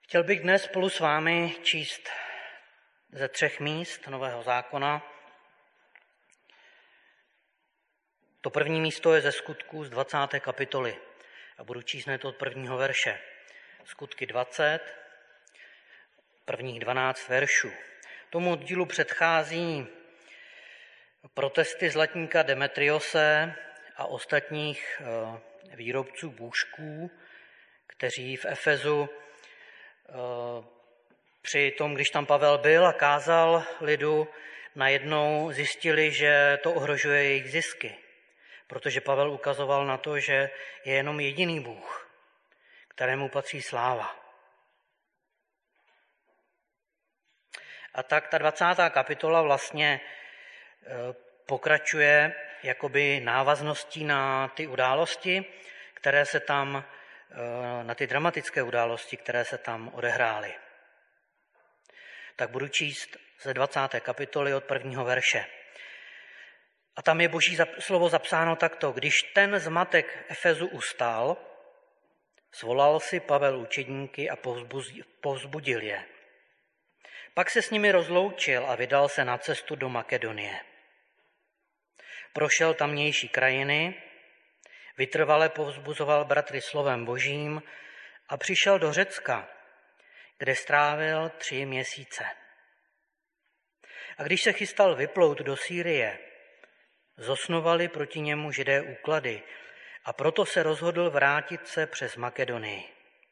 Chtěl bych dnes spolu s vámi číst ze 3 míst Nového zákona. To první místo je ze Skutků z 20. kapitoly a budu číst hned od 1. verše. Skutky 20, prvních 12 veršů. Tomu oddílu předchází protesty zlatníka Demetriose a ostatních výrobců bůžků, kteří v Efezu při tom, když tam Pavel byl a kázal lidu, najednou zjistili, že to ohrožuje jejich zisky, protože Pavel ukazoval na to, že je jenom jediný Bůh, kterému patří sláva. A tak ta 20. kapitola vlastně pokračuje jakoby návazností na ty události, které se tam, na ty dramatické události, které se tam odehrály. Tak budu číst ze 20. kapitoly od 1. verše. A tam je Boží slovo zapsáno takto. Když ten zmatek Efezu ustal, svolal si Pavel učedníky a povzbudil je. Pak se s nimi rozloučil a vydal se na cestu do Makedonie. Prošel tamnější krajiny, vytrvale povzbuzoval bratry slovem Božím a přišel do Řecka, kde strávil 3 měsíce. A když se chystal vyplout do Sýrie, zosnovali proti němu Židé úklady a proto se rozhodl vrátit se přes Makedonii.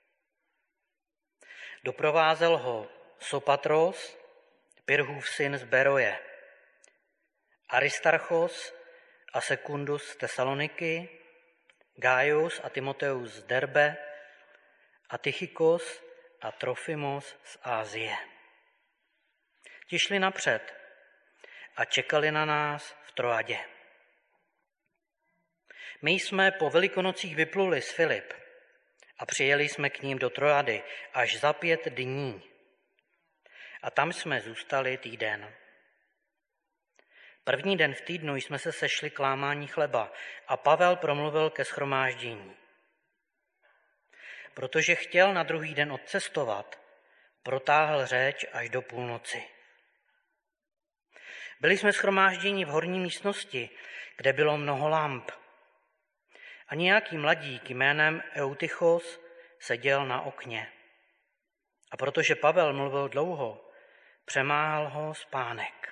Doprovázel ho Sopatros, Pyrhův syn z Beroje, Aristarchos a Sekundus z Tesaloniky, Gaius a Timoteus z Derbe a Tychikos a Trofimos z Ázie. Ti šli napřed a čekali na nás v Troadě. My jsme po Velikonocích vypluli z Filip a přijeli jsme k ním do Troady až za 5 dní. A tam jsme zůstali týden. První den v týdnu jsme se sešli k lámání chleba a Pavel promluvil ke shromáždění. Protože chtěl na druhý den odcestovat, protáhl řeč až do půlnoci. Byli jsme shromážděni v horní místnosti, kde bylo mnoho lamp. A nějaký mladík jménem Eutychos seděl na okně. A protože Pavel mluvil dlouho, přemáhal ho spánek.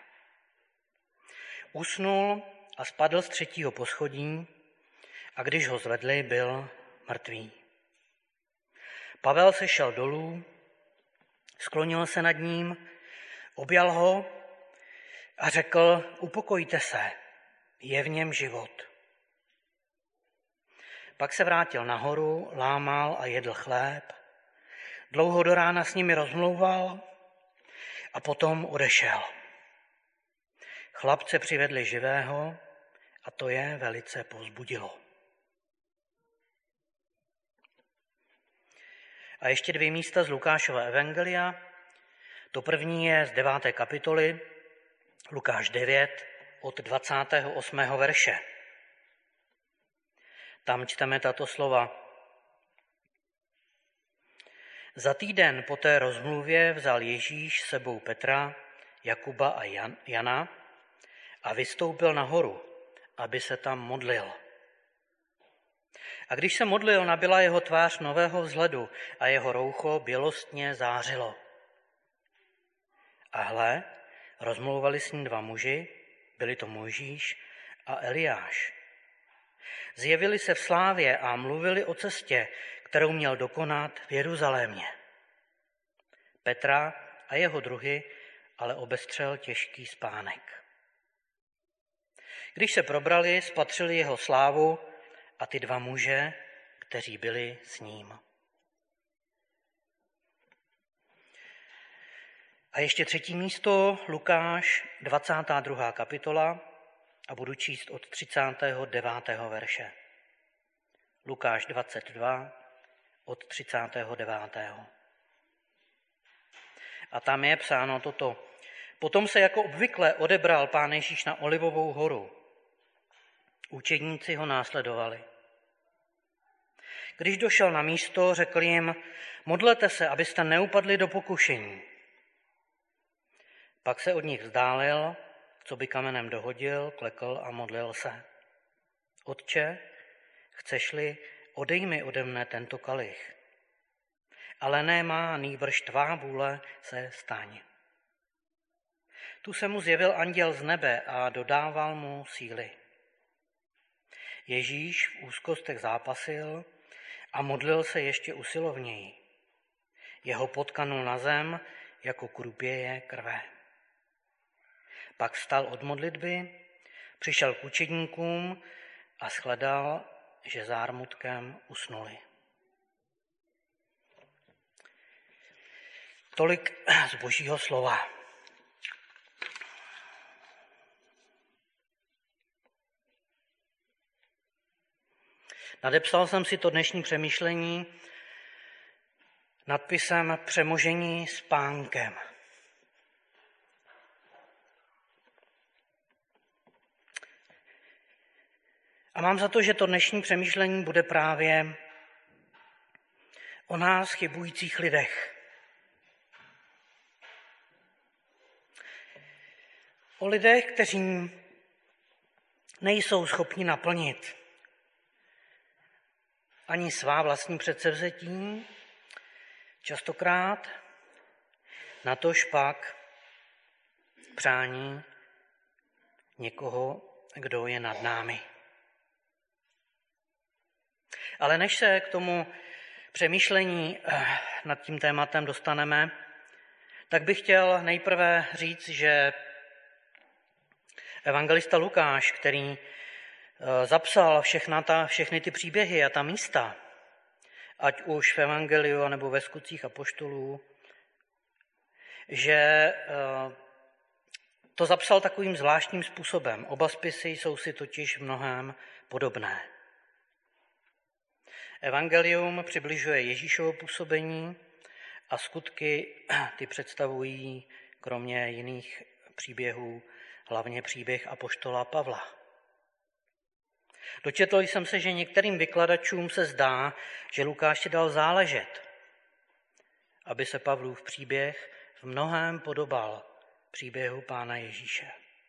Usnul a spadl z 3. poschodí a když ho zvedli, byl mrtvý. Pavel se šel dolů, sklonil se nad ním, objal ho a řekl, upokojte se, je v něm život. Pak se vrátil nahoru, lámal a jedl chléb, dlouho do rána s nimi rozmlouval a potom odešel. Chlapce přivedli živého a to je velice povzbudilo. A ještě 2 místa z Lukášova evangelia. To první je z 9. kapitoly, Lukáš 9, od 28. verše. Tam čteme tato slova. Za týden po té rozmluvě vzal Ježíš sebou Petra, Jakuba a Jana a vystoupil nahoru, aby se tam modlil. A když se modlil, nabyla jeho tvář nového vzhledu a jeho roucho bělostně zářilo. A hle, rozmlouvali s ním 2 muži, byli to Mojžíš a Eliáš. Zjevili se v slávě a mluvili o cestě, kterou měl dokonat v Jeruzalémě. Petra a jeho druhy ale obestřel těžký spánek. Když se probrali, spatřili jeho slávu a ty 2 muže, kteří byli s ním. A ještě 3. místo, Lukáš, 22. kapitola a budu číst od 39. verše. Lukáš 22 od 39. A tam je psáno toto. Potom se jako obvykle odebral Pán Ježíš na Olivovou horu. Učedníci ho následovali. Když došel na místo, řekl jim, modlete se, abyste neupadli do pokušení. Pak se od nich vzdálil, co by kamenem dohodil, klekl a modlil se. Otče, chceš-li, odej mi ode mne tento kalich. Ale ne má, nýbrž tvá vůle se staň. Tu se mu zjevil anděl z nebe a dodával mu síly. Ježíš v úzkostech zápasil a modlil se ještě usilovněji. Jeho potkanul na zem, jako krupěje krve. Pak vstal od modlitby, přišel k učedníkům a shledal, že zármutkem usnuli. Tolik z Božího slova. Nadepsal jsem si to dnešní přemýšlení nadpisem Přemožení spánkem. A mám za to, že to dnešní přemýšlení bude právě o nás chybujících lidech. O lidech, kteří nejsou schopni naplnit ani svá vlastní předsevzetí, častokrát natož pak přání někoho, kdo je nad námi. Ale než se k tomu přemýšlení nad tím tématem dostaneme, tak bych chtěl nejprve říct, že evangelista Lukáš, který zapsal všechny ty příběhy a ta místa, ať už v evangeliu nebo ve skutcích apoštolů, že to zapsal takovým zvláštním způsobem. Oba spisy jsou si totiž v mnohém podobné. Evangelium přibližuje Ježíšovo působení a skutky ty představují, kromě jiných příběhů, hlavně příběh apoštola Pavla. Dočetl jsem se, že některým vykladačům se zdá, že Lukáš si dal záležet, aby se Pavlův příběh v mnohém podobal příběhu Pána Ježíše.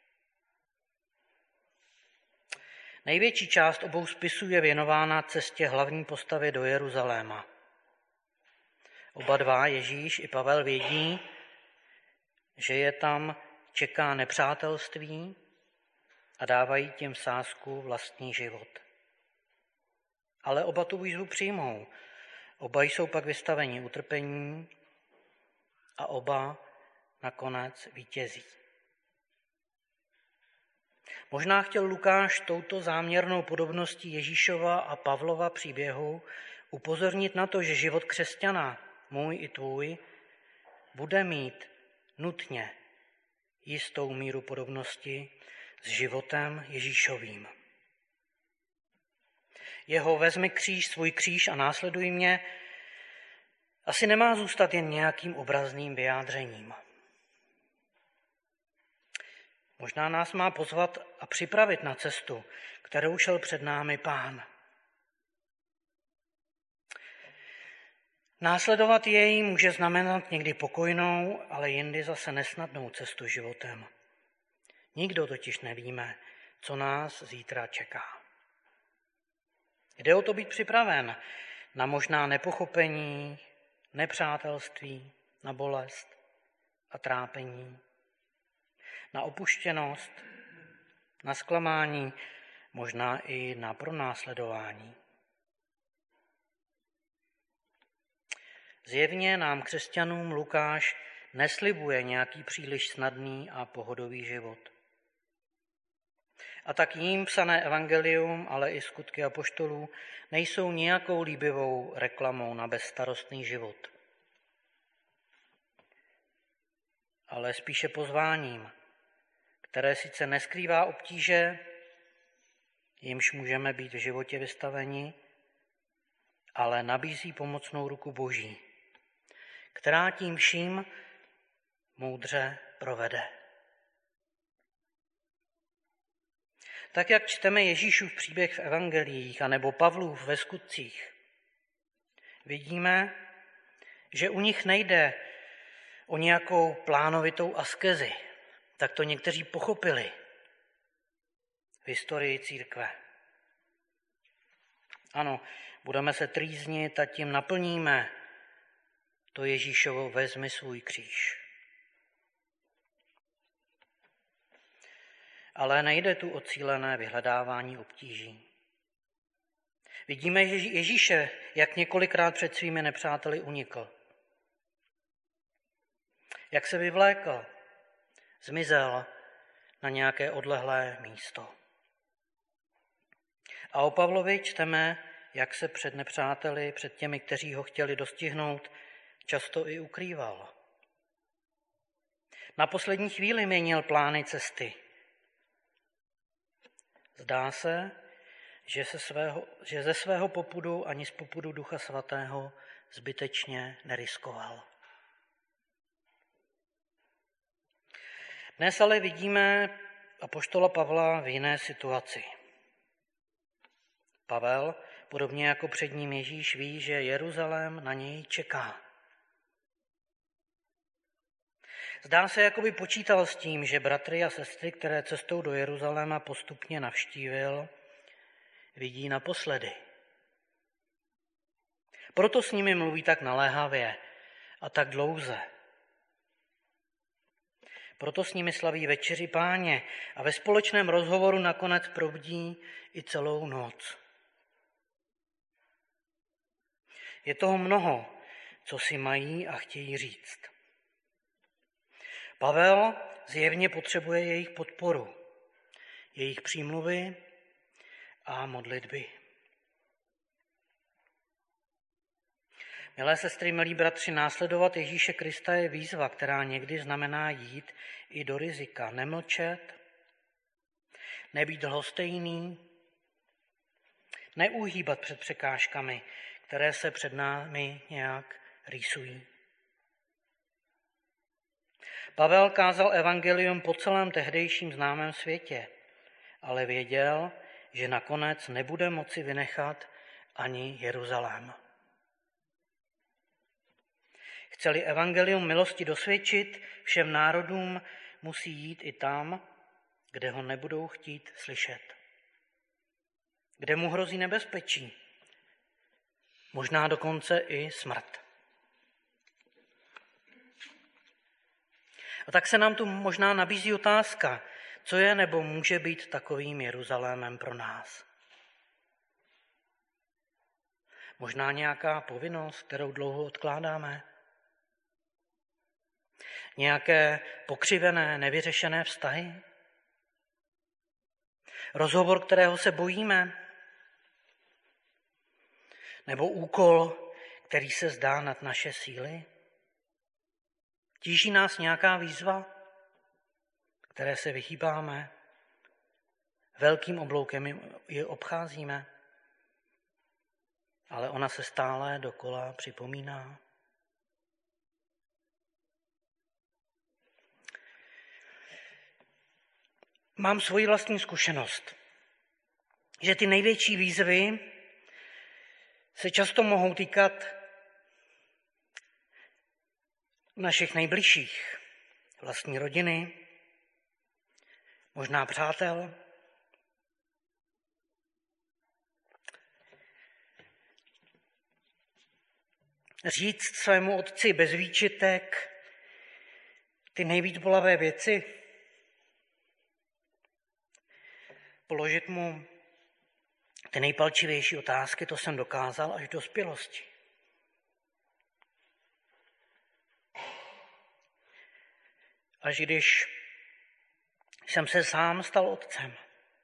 Největší část obou spisů je věnována cestě hlavní postavy do Jeruzaléma. Oba dva, Ježíš i Pavel, vědí, že je tam čeká nepřátelství a dávají tím v sázku vlastní život. Ale oba tu výzvu přijmou. Oba jsou pak vystaveni utrpení a oba nakonec vítězí. Možná chtěl Lukáš touto záměrnou podobností Ježíšova a Pavlova příběhu upozornit na to, že život křesťana, můj i tvůj, bude mít nutně jistou míru podobnosti s životem Ježíšovým. Jeho vezmi svůj kříž a následuj mě asi nemá zůstat jen nějakým obrazným vyjádřením. Možná nás má pozvat a připravit na cestu, kterou šel před námi Pán. Následovat jej může znamenat někdy pokojnou, ale jindy zase nesnadnou cestu životem. Nikdo totiž nevíme, co nás zítra čeká. Jde o to být připraven na možná nepochopení, nepřátelství, na bolest a trápení, na opuštěnost, na zklamání, možná i na pronásledování. Zjevně nám křesťanům Lukáš neslibuje nějaký příliš snadný a pohodový život. A tak jím psané evangelium, ale i skutky apoštolů nejsou nijakou líbivou reklamou na bezstarostný život, ale spíše pozváním, které sice neskrývá obtíže, jimž můžeme být v životě vystaveni, ale nabízí pomocnou ruku Boží, která tím vším moudře provede. Tak jak čteme Ježíšův příběh v evangeliích anebo Pavlův ve skutcích, vidíme, že u nich nejde o nějakou plánovitou askezi. Tak to někteří pochopili v historii církve. Ano, budeme se trýznit a tím naplníme to Ježíšovo vezmi svůj kříž. Ale nejde tu o cílené vyhledávání obtíží. Vidíme Ježíše, jak několikrát před svými nepřáteli unikl. Jak se vyvlékl, zmizel na nějaké odlehlé místo. A o Pavlovi čteme, jak se před nepřáteli, před těmi, kteří ho chtěli dostihnout, často i ukrýval. Na poslední chvíli měnil plány cesty. Zdá se, že ze svého popudu ani z popudu Ducha Svatého zbytečně neriskoval. Dnes ale vidíme apoštola Pavla v jiné situaci. Pavel, podobně jako před ním Ježíš, ví, že Jeruzalém na něj čeká. Zdá se, jako by počítal s tím, že bratry a sestry, které cestou do Jeruzaléma postupně navštívil, vidí naposledy. Proto s nimi mluví tak naléhavě a tak dlouze. Proto s nimi slaví večeři Páně a ve společném rozhovoru nakonec probdí i celou noc. Je toho mnoho, co si mají a chtějí říct. Pavel zjevně potřebuje jejich podporu, jejich přímluvy a modlitby. Milé sestry, milí bratři, následovat Ježíše Krista je výzva, která někdy znamená jít i do rizika, nemlčet, nebýt lhostejný, neuhýbat před překážkami, které se před námi nějak rýsují. Pavel kázal evangelium po celém tehdejším známém světě, ale věděl, že nakonec nebude moci vynechat ani Jeruzalém. Chce-li evangelium milosti dosvědčit všem národům, musí jít i tam, kde ho nebudou chtít slyšet. Kde mu hrozí nebezpečí, možná dokonce i smrt. A tak se nám tu možná nabízí otázka, co je nebo může být takovým Jeruzalémem pro nás. Možná nějaká povinnost, kterou dlouho odkládáme. Nějaké pokřivené, nevyřešené vztahy. Rozhovor, kterého se bojíme. Nebo úkol, který se zdá nad naše síly. Tíží nás nějaká výzva, které se vyhýbáme, velkým obloukem je obcházíme, ale ona se stále dokola připomíná. Mám svoji vlastní zkušenost, že ty největší výzvy se často mohou týkat našich nejbližších, vlastní rodiny, možná přátel. Říct svému otci bez výčitek ty nejvíc bolavé věci, položit mu ty nejpalčivější otázky, to jsem dokázal až v dospělosti. Až když jsem se sám stal otcem.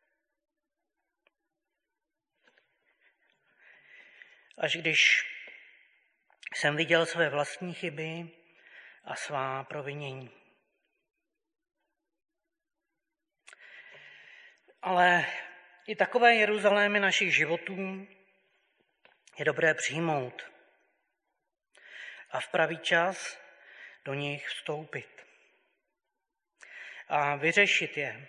Až když jsem viděl své vlastní chyby a svá provinění. Ale i takové Jeruzalémy našich životů je dobré přijmout a v pravý čas do nich vstoupit a vyřešit je.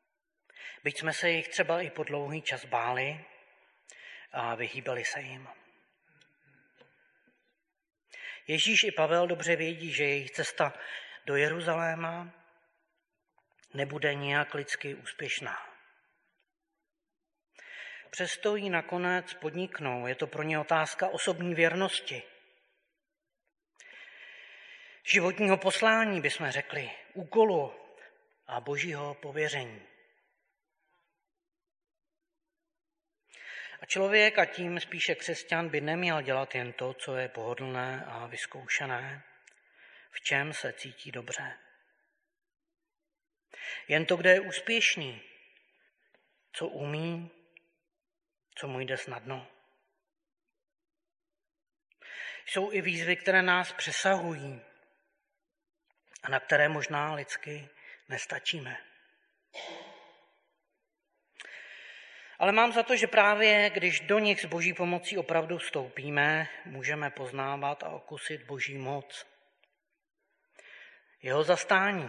Byť jsme se jich třeba i po dlouhý čas báli a vyhýbali se jim. Ježíš i Pavel dobře vědí, že jejich cesta do Jeruzaléma nebude nijak lidsky úspěšná. Přesto ji nakonec podniknou. Je to pro ně otázka osobní věrnosti. Životního poslání, bychom řekli, úkolu a božího pověření. A člověk, a tím spíše křesťan, by neměl dělat jen to, co je pohodlné a vyzkoušené, v čem se cítí dobře. Jen to, kde je úspěšný, co umí, co mu jde snadno. Jsou i výzvy, které nás přesahují a na které možná lidsky nestačíme. Ale mám za to, že právě když do nich s boží pomocí opravdu vstoupíme, můžeme poznávat a okusit boží moc, jeho zastání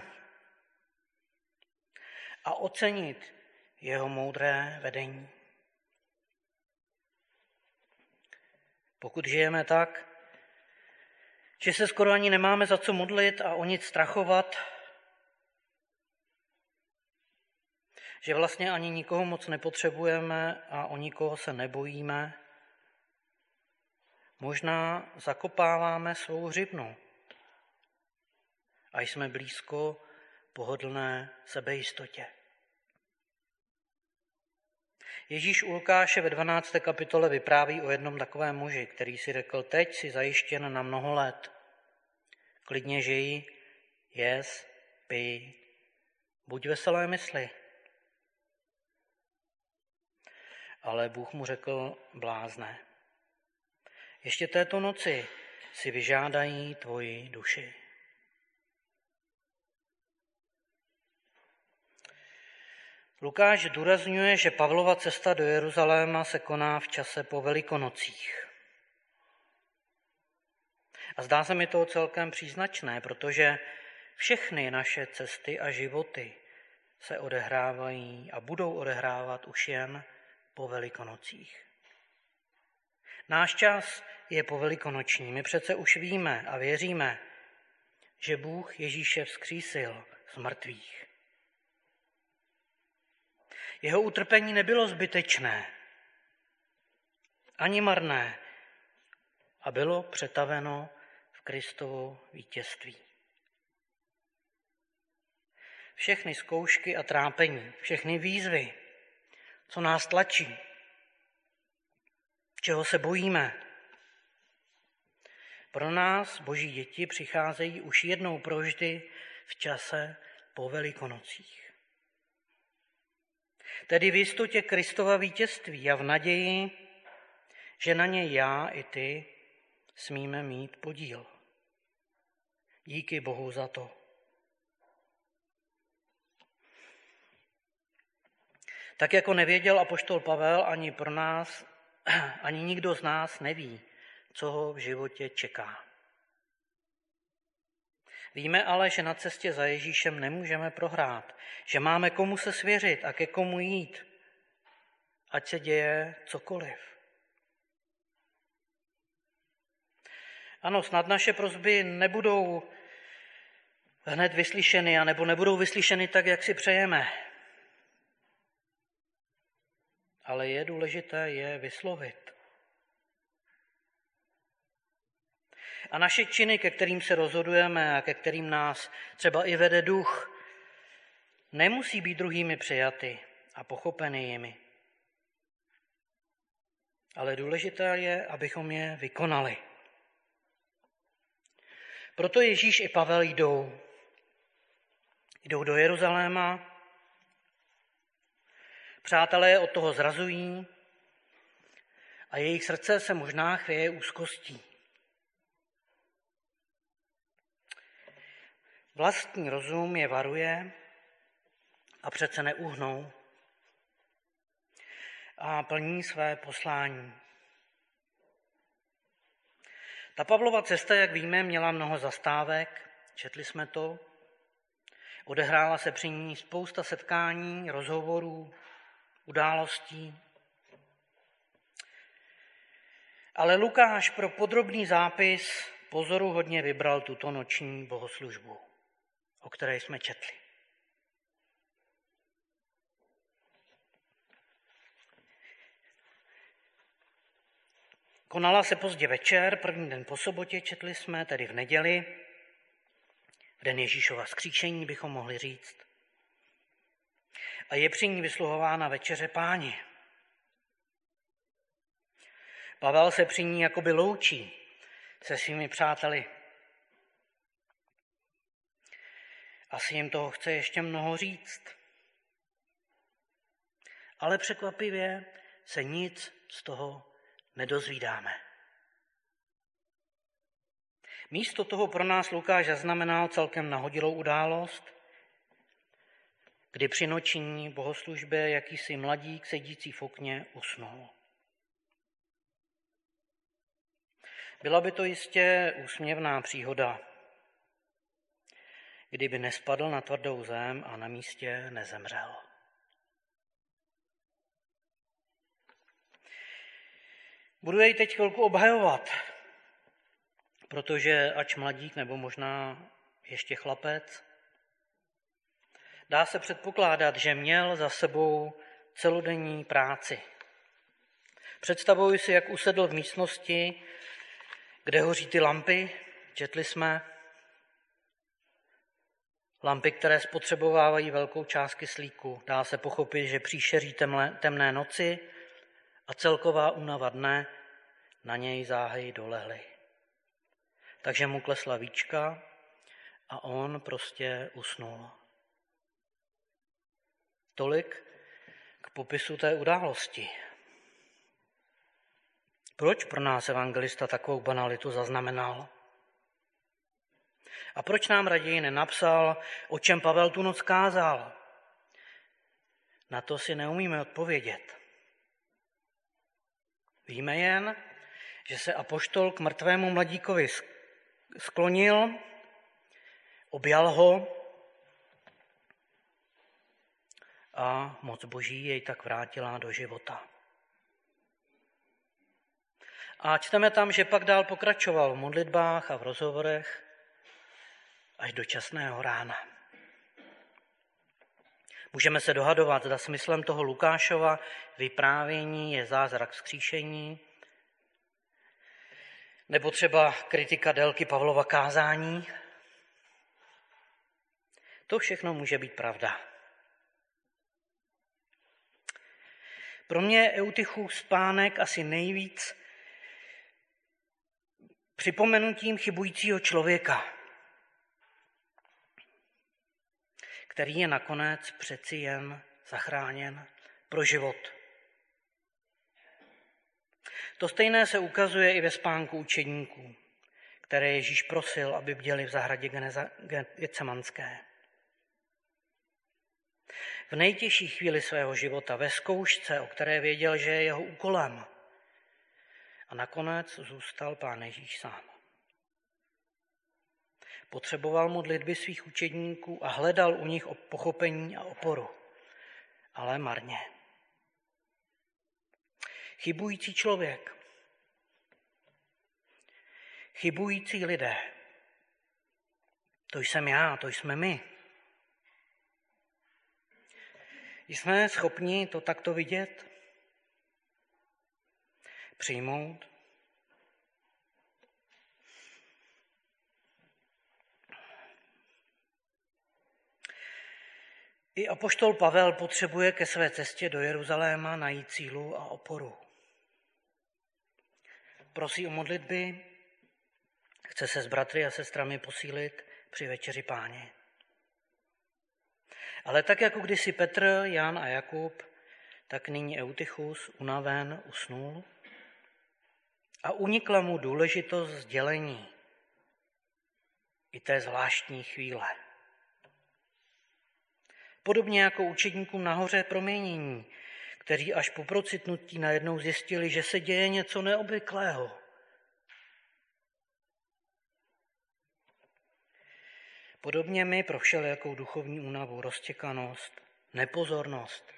a ocenit jeho moudré vedení. Pokud žijeme tak, že se skoro ani nemáme za co modlit a o nic strachovat, že vlastně ani nikoho moc nepotřebujeme a o nikoho se nebojíme, možná zakopáváme svou hřibnu a jsme blízko pohodlné sebejistotě. Ježíš u Lukáše ve 12. kapitole vypráví o jednom takovém muži, který si řekl, teď si zajištěn na mnoho let. Klidně žij, jez, pij, buď veselé mysli. Ale Bůh mu řekl, blázne, ještě této noci si vyžádají tvoji duši. Lukáš zdůrazňuje, že Pavlova cesta do Jeruzaléma se koná v čase po Velikonocích. A zdá se mi to celkem příznačné, protože všechny naše cesty a životy se odehrávají a budou odehrávat už jen po Velikonocích. Náš čas je po Velikonoční. My přece už víme a věříme, že Bůh Ježíše vzkřísil z mrtvých. Jeho utrpení nebylo zbytečné, ani marné a bylo přetaveno v Kristovo vítězství. Všechny zkoušky a trápení, všechny výzvy, co nás tlačí, čeho se bojíme, pro nás, boží děti, přicházejí už jednou provždy v čase po Velikonocích. Tedy v jistotě Kristova vítězství a v naději, že na něj já i ty smíme mít podíl. Díky Bohu za to. Tak jako nevěděl apoštol Pavel, ani pro nás, ani nikdo z nás neví, co ho v životě čeká. Víme ale, že na cestě za Ježíšem nemůžeme prohrát, že máme komu se svěřit a ke komu jít, ať se děje cokoliv. Ano, snad naše prosby nebudou hned vyslyšeny, anebo nebudou vyslyšeny tak, jak si přejeme. Ale je důležité je vyslovit. A naše činy, ke kterým se rozhodujeme a ke kterým nás třeba i vede duch, nemusí být druhými přijaty a pochopeny jimi. Ale důležité je, abychom je vykonali. Proto Ježíš i Pavel jdou. Jdou do Jeruzaléma. Přátelé je od toho zrazují a jejich srdce se možná chvěje úzkostí. Vlastní rozum je varuje a přece neuhnou a plní své poslání. Ta Pavlova cesta, jak víme, měla mnoho zastávek, četli jsme to, odehrála se při ní spousta setkání, rozhovorů, událostí. Ale Lukáš pro podrobný zápis pozoruhodně vybral tuto noční bohoslužbu, o které jsme četli. Konala se pozdě večer, první den po sobotě, četli jsme, tedy v neděli, v den Ježíšova vzkříšení bychom mohli říct. A je při ní vysluhována večeře Páni. Pavel se při ní jakoby loučí se svými přáteli. Asi jim toho chce ještě mnoho říct. Ale překvapivě se nic z toho nedozvídáme. Místo toho pro nás Lukáš zaznamenal celkem nahodilou událost, kdy při noční bohoslužbě jakýsi mladík sedící v okně usnul. Byla by to jistě úsměvná příhoda, kdyby nespadl na tvrdou zem a na místě nezemřel. Budu jej teď chvilku obhajovat, protože ač mladík nebo možná ještě chlapec, dá se předpokládat, že měl za sebou celodenní práci. Představuji si, jak usedl v místnosti, kde hoří ty lampy, četli jsme, lampy, které spotřebovávají velkou část kyslíku. Dá se pochopit, že příšeří temné noci a celková únava dne na něj záhy dolehly. Takže mu klesla víčka a on prostě usnul. Tolik k popisu té události. Proč pro nás evangelista takovou banalitu zaznamenal? A proč nám raději nenapsal, o čem Pavel tu noc kázal? Na to si neumíme odpovědět. Víme jen, že se apoštol k mrtvému mladíkovi sklonil, objal ho a moc Boží jej tak vrátila do života. A čteme tam, že pak dál pokračoval v modlitbách a v rozhovorech až do časného rána. Můžeme se dohadovat, zda smyslem toho Lukášova vyprávění je zázrak vzkříšení, nebo třeba kritika délky Pavlova kázání. To všechno může být pravda. Pro mě je Eutychův spánek asi nejvíc připomenutím chybujícího člověka, který je nakonec přeci jen zachráněn pro život. To stejné se ukazuje i ve spánku učedníků, které Ježíš prosil, aby bděli v zahradě Getsemanské. V nejtěžší chvíli svého života, ve zkoušce, o které věděl, že je jeho úkolem. A nakonec zůstal Pán Ježíš sám. Potřeboval modlitby svých učedníků a hledal u nich pochopení a oporu, ale marně. Chybující člověk, chybující lidé, to jsem já, to jsme my. Jsme schopni to takto vidět, přijmout? I apoštol Pavel potřebuje ke své cestě do Jeruzaléma najít sílu a oporu. Prosí o modlitby, chce se s bratry a sestrami posílit při večeři Páně. Ale tak jako kdysi Petr, Jan a Jakub, tak nyní Eutychus unaven usnul a unikla mu důležitost sdělení i té zvláštní chvíle. Podobně jako učedníkům nahoře proměnění, kteří až po procitnutí najednou zjistili, že se děje něco neobvyklého. Podobně my pro všelijakou duchovní únavu, roztěkanost, nepozornost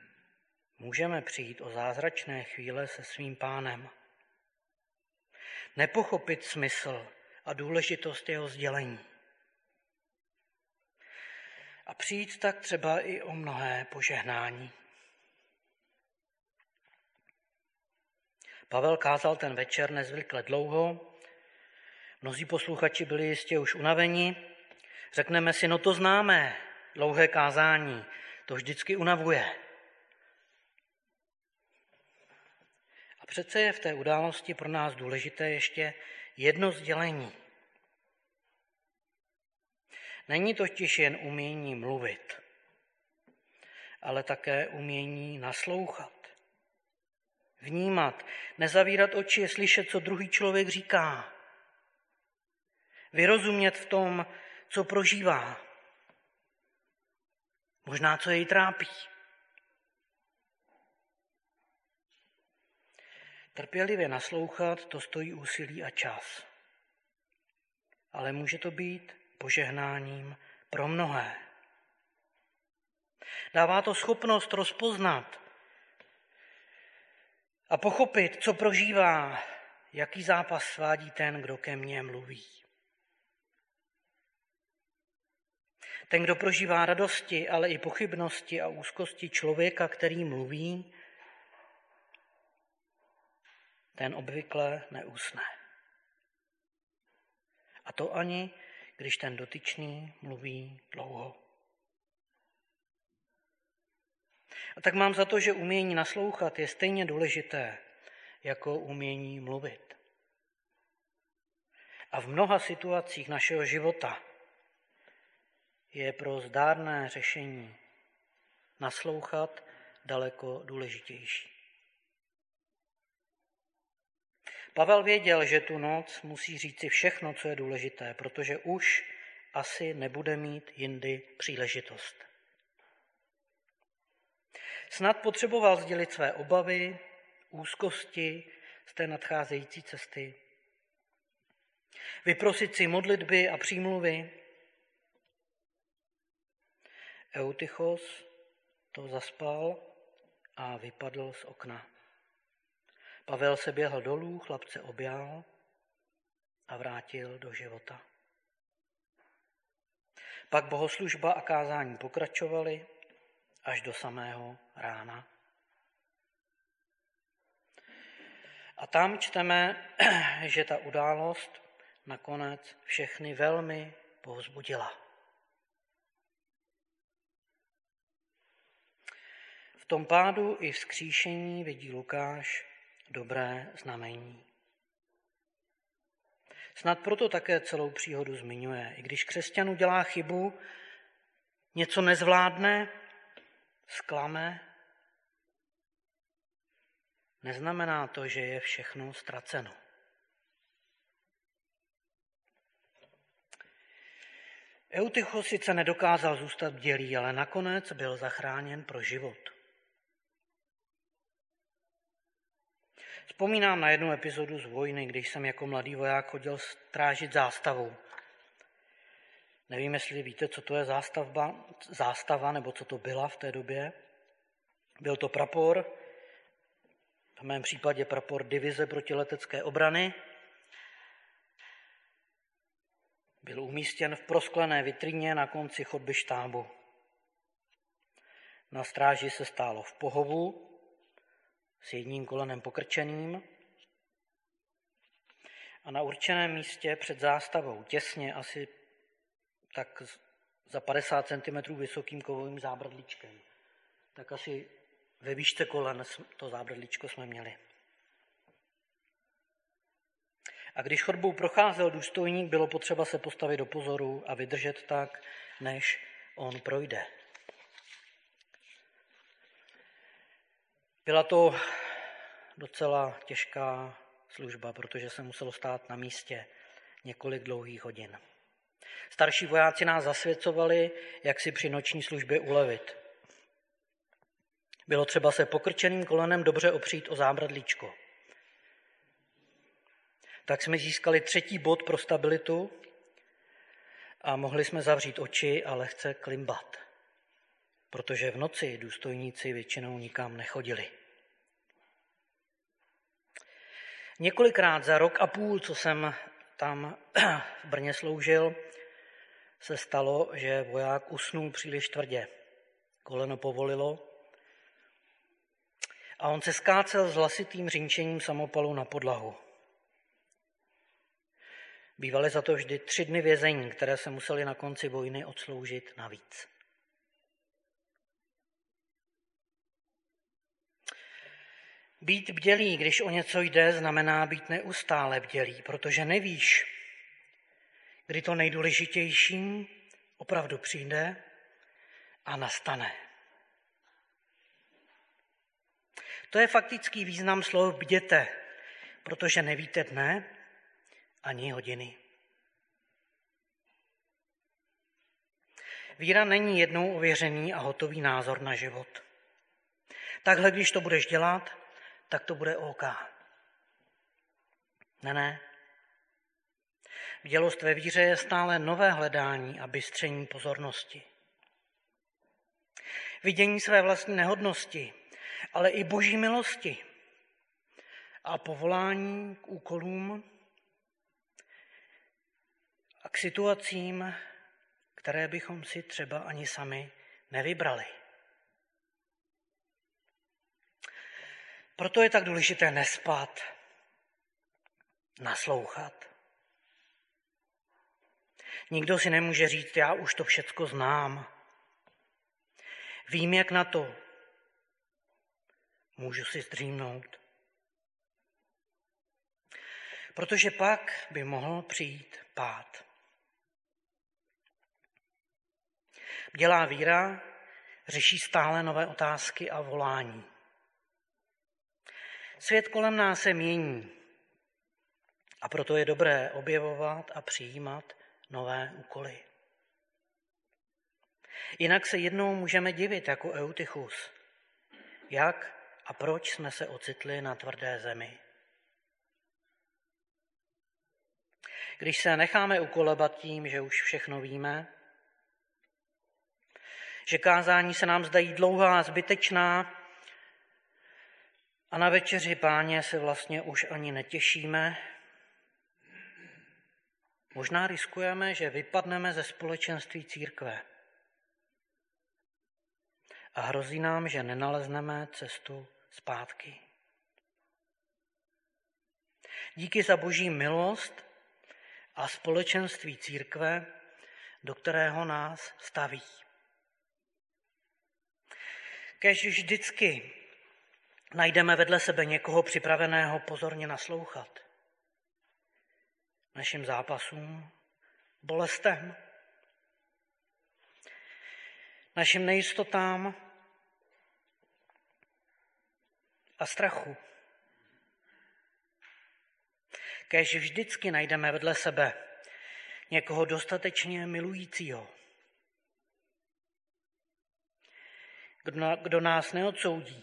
můžeme přijít o zázračné chvíle se svým Pánem. nepochopit smysl a důležitost jeho sdělení. A přijít tak třeba i o mnohé požehnání. Pavel kázal ten večer nezvykle dlouho. Mnozí posluchači byli jistě už unaveni. Řekneme si, no to známe, dlouhé kázání, to vždycky unavuje. A přece je v té události pro nás důležité ještě jedno sdělení. Není totiž jen umění mluvit, ale také umění naslouchat, vnímat, nezavírat oči, slyšet, co druhý člověk říká, vyrozumět v tom, co prožívá, možná co jej trápí. Trpělivě naslouchat, to stojí úsilí a čas. Ale může to být požehnáním pro mnohé. Dává to schopnost rozpoznat a pochopit, co prožívá, jaký zápas svádí ten, kdo ke mně mluví. Ten, kdo prožívá radosti, ale i pochybnosti a úzkosti člověka, který mluví, ten obvykle neusne. A to ani, když ten dotyčný mluví dlouho. A tak mám za to, že umění naslouchat je stejně důležité jako umění mluvit. A v mnoha situacích našeho života je pro zdárné řešení naslouchat daleko důležitější. Pavel věděl, že tu noc musí říci všechno, co je důležité, protože už asi nebude mít jindy příležitost. Snad potřeboval sdělit své obavy, úzkosti z té nadcházející cesty, vyprosit si modlitby a přímluvy. Eutychos to zaspal a vypadl z okna. Pavel se běhl dolů, chlapce objal a vrátil do života. Pak bohoslužba a kázání pokračovaly až do samého rána. A tam čteme, že ta událost nakonec všechny velmi povzbudila. V tom pádu i vzkříšení vidí Lukáš dobré znamení. Snad proto také celou příhodu zmiňuje. I když křesťan udělá chybu, něco nezvládne, zklame, neznamená to, že je všechno ztraceno. Eutychos sice nedokázal zůstat bdělý, ale nakonec byl zachráněn pro život. Vzpomínám na jednu epizodu z vojny, když jsem jako mladý voják chodil strážit zástavu. Nevím, jestli víte, co to je zástava, nebo co to byla v té době. Byl to prapor, v mém případě prapor divize protiletecké obrany. Byl umístěn v prosklené vitríně na konci chodby štábu. Na stráži se stálo v pohovu s jedním kolenem pokrčeným a na určeném místě před zástavou, těsně asi tak za 50 cm vysokým kovovým zábradlíčkem. Tak asi ve výšce kolen to zábradlíčko jsme měli. A když chodbou procházel důstojník, bylo potřeba se postavit do pozoru a vydržet tak, než on projde. Byla to docela těžká služba, protože se muselo stát na místě několik dlouhých hodin. Starší vojáci nás zasvěcovali, jak si při noční službě ulevit. Bylo třeba se pokrčeným kolenem dobře opřít o zábradlíčko. Tak jsme získali 3. bod pro stabilitu a mohli jsme zavřít oči a lehce klimbat, protože v noci důstojníci většinou nikam nechodili. Několikrát za rok a půl, co jsem tam v Brně sloužil, se stalo, že voják usnul příliš tvrdě. Koleno povolilo a on se skácel s hlasitým řinčením samopalu na podlahu. Bývaly za to vždy 3 dny vězení, které se museli na konci vojny odsloužit navíc. Být bdělý, když o něco jde, znamená být neustále bdělý, protože nevíš, kdy to nejdůležitější opravdu přijde a nastane. To je faktický význam slov bděte, protože nevíte dne ani hodiny. Víra není jednou ověřený a hotový názor na život. Takhle, když to budeš dělat, tak to bude OK. Ne. Bdělost ve víře je stále nové hledání a bystření pozornosti. Vidění své vlastní nehodnosti, ale i Boží milosti a povolání k úkolům a k situacím, které bychom si třeba ani sami nevybrali. Proto je tak důležité nespat, naslouchat. Nikdo si nemůže říct, já už to všecko znám. Vím, jak na to. Můžu si zdřímnout. Protože pak by mohl přijít pád. Bdělá víra řeší stále nové otázky a volání. Svět kolem nás se mění a proto je dobré objevovat a přijímat nové úkoly. Jinak se jednou můžeme divit jako Eutychus, jak a proč jsme se ocitli na tvrdé zemi. Když se necháme ukolebat tím, že už všechno víme, že kázání se nám zdají dlouhá a zbytečná a na večeři Páně se vlastně už ani netěšíme, možná riskujeme, že vypadneme ze společenství církve a hrozí nám, že nenalezneme cestu zpátky. Díky za Boží milost a společenství církve, do kterého nás staví. Kéž vždycky najdeme vedle sebe někoho připraveného pozorně naslouchat našim zápasům, bolestem, našim nejistotám a strachu. Kéž vždycky najdeme vedle sebe někoho dostatečně milujícího, kdo nás neodsoudí,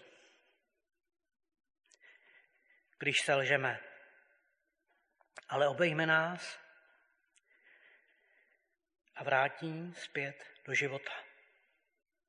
když selžeme, ale obejme nás a vrátí zpět do života.